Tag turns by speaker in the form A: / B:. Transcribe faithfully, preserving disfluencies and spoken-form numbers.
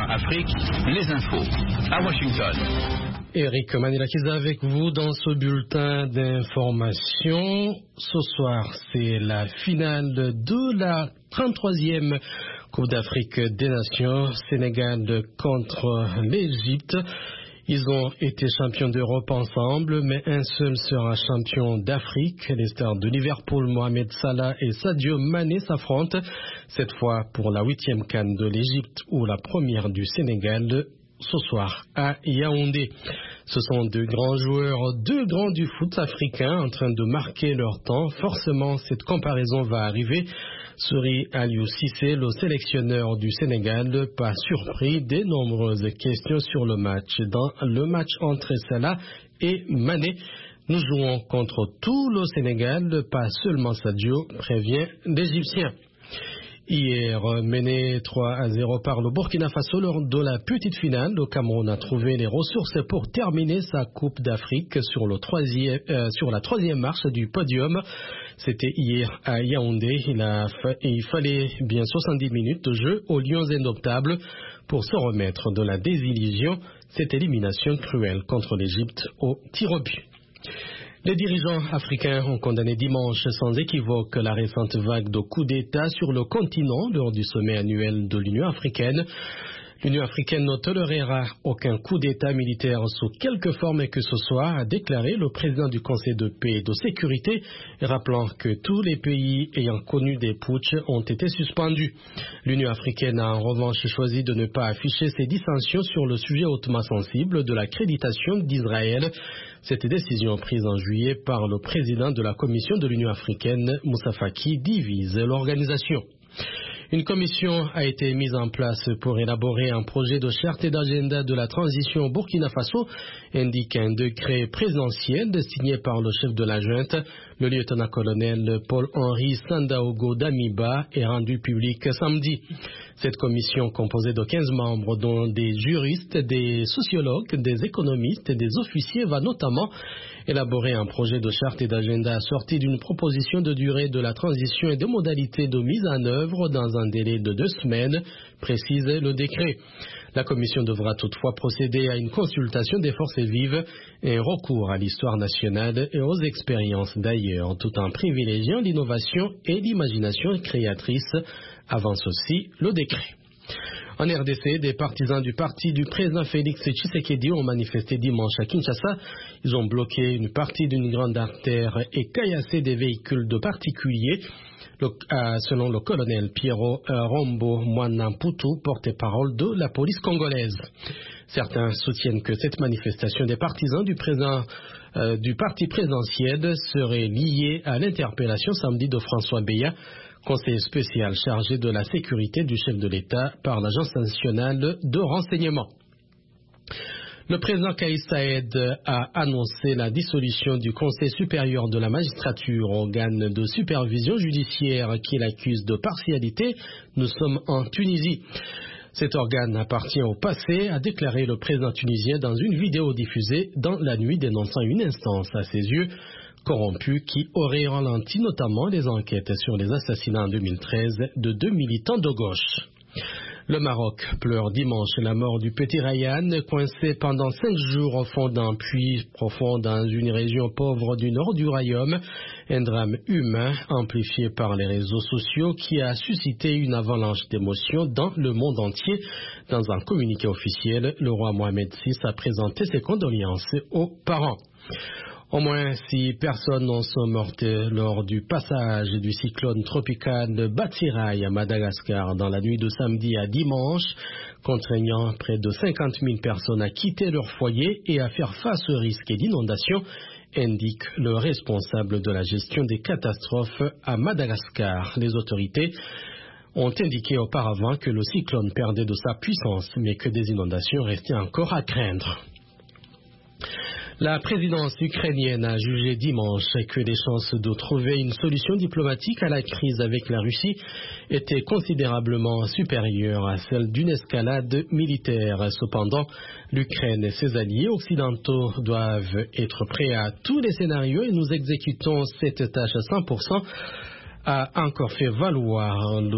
A: Afrique, les infos à Washington.
B: Eric Manilakiza avec vous dans ce bulletin d'information. Ce soir, c'est la finale de la trente-troisième Coupe d'Afrique des Nations, Sénégal contre l'Égypte. Ils ont été champions d'Europe ensemble, mais un seul sera champion d'Afrique. Les stars de Liverpool, Mohamed Salah et Sadio Mané s'affrontent, cette fois pour la huitième CAN de l'Égypte ou la première du Sénégal, ce soir à Yaoundé. Ce sont deux grands joueurs, deux grands du foot africain en train de marquer leur temps. Forcément, cette comparaison va arriver. Souris Aliou Cissé, le sélectionneur du Sénégal, pas surpris des nombreuses questions sur le match. Dans le match entre Salah et Mané, nous jouons contre tout le Sénégal, pas seulement Sadio, prévient l'Égyptien. Hier, mené trois à zéro par le Burkina Faso lors de la petite finale, le Cameroun a trouvé les ressources pour terminer sa Coupe d'Afrique sur, le troisième, euh, sur la troisième marche du podium. C'était hier à Yaoundé. Il, a fa- il fallait bien soixante-dix minutes de jeu aux Lions indoptables pour se remettre de la désillusion. Cette élimination cruelle contre l'Égypte au tir au but. Les dirigeants africains ont condamné dimanche sans équivoque la récente vague de coups d'État sur le continent lors du sommet annuel de l'Union africaine. L'Union africaine ne tolérera aucun coup d'État militaire sous quelque forme que ce soit, a déclaré le président du Conseil de paix et de sécurité, rappelant que tous les pays ayant connu des putschs ont été suspendus. L'Union africaine a en revanche choisi de ne pas afficher ses dissensions sur le sujet hautement sensible de l'accréditation d'Israël. Cette décision prise en juillet par le président de la Commission de l'Union africaine, Moussa Faki, divise l'organisation. Une commission a été mise en place pour élaborer un projet de charte et d'agenda de la transition au Burkina Faso, indique un décret présidentiel signé par le chef de la junte, le lieutenant-colonel Paul-Henri Sandaogo Damiba, est rendu public samedi. Cette commission, composée de quinze membres, dont des juristes, des sociologues, des économistes et des officiers, va notamment élaborer un projet de charte et d'agenda assorti d'une proposition de durée de la transition et de modalités de mise en œuvre dans un délai de deux semaines, précise le décret. La commission devra toutefois procéder à une consultation des forces vives et un recours à l'histoire nationale et aux expériences d'ailleurs, tout en privilégiant l'innovation et l'imagination créatrice, avance aussi le décret. En R D C, des partisans du parti du président Félix Tshisekedi ont manifesté dimanche à Kinshasa. Ils ont bloqué une partie d'une grande artère et caillassé des véhicules de particuliers. Le, euh, selon le colonel Piero euh, Rombo Mwanamputu, porte-parole de la police congolaise. Certains soutiennent que cette manifestation des partisans du, président, euh, du parti présidentiel serait liée à l'interpellation samedi de François Beya, conseiller spécial chargé de la sécurité du chef de l'État par l'Agence nationale de renseignement. Le président Kais Saied a annoncé la dissolution du Conseil supérieur de la magistrature, organe de supervision judiciaire qu'il accuse de partialité. Nous sommes en Tunisie. Cet organe appartient au passé, a déclaré le président tunisien dans une vidéo diffusée dans la nuit, dénonçant une instance à ses yeux corrompue qui aurait ralenti notamment les enquêtes sur les assassinats en deux mille treize de deux militants de gauche. Le Maroc pleure dimanche la mort du petit Ryan, coincé pendant cinq jours au fond d'un puits profond dans une région pauvre du nord du royaume. Un drame humain amplifié par les réseaux sociaux qui a suscité une avalanche d'émotions dans le monde entier. Dans un communiqué officiel, le roi Mohamed six a présenté ses condoléances aux parents. Au moins six personnes en sont mortes lors du passage du cyclone tropical Batsirai à Madagascar dans la nuit de samedi à dimanche, contraignant près de cinquante mille personnes à quitter leur foyer et à faire face au risque d'inondation, indique le responsable de la gestion des catastrophes à Madagascar. Les autorités ont indiqué auparavant que le cyclone perdait de sa puissance, mais que des inondations restaient encore à craindre. La présidence ukrainienne a jugé dimanche que les chances de trouver une solution diplomatique à la crise avec la Russie étaient considérablement supérieures à celles d'une escalade militaire. Cependant, l'Ukraine et ses alliés occidentaux doivent être prêts à tous les scénarios et nous exécutons cette tâche à cent pour cent, a encore fait valoir le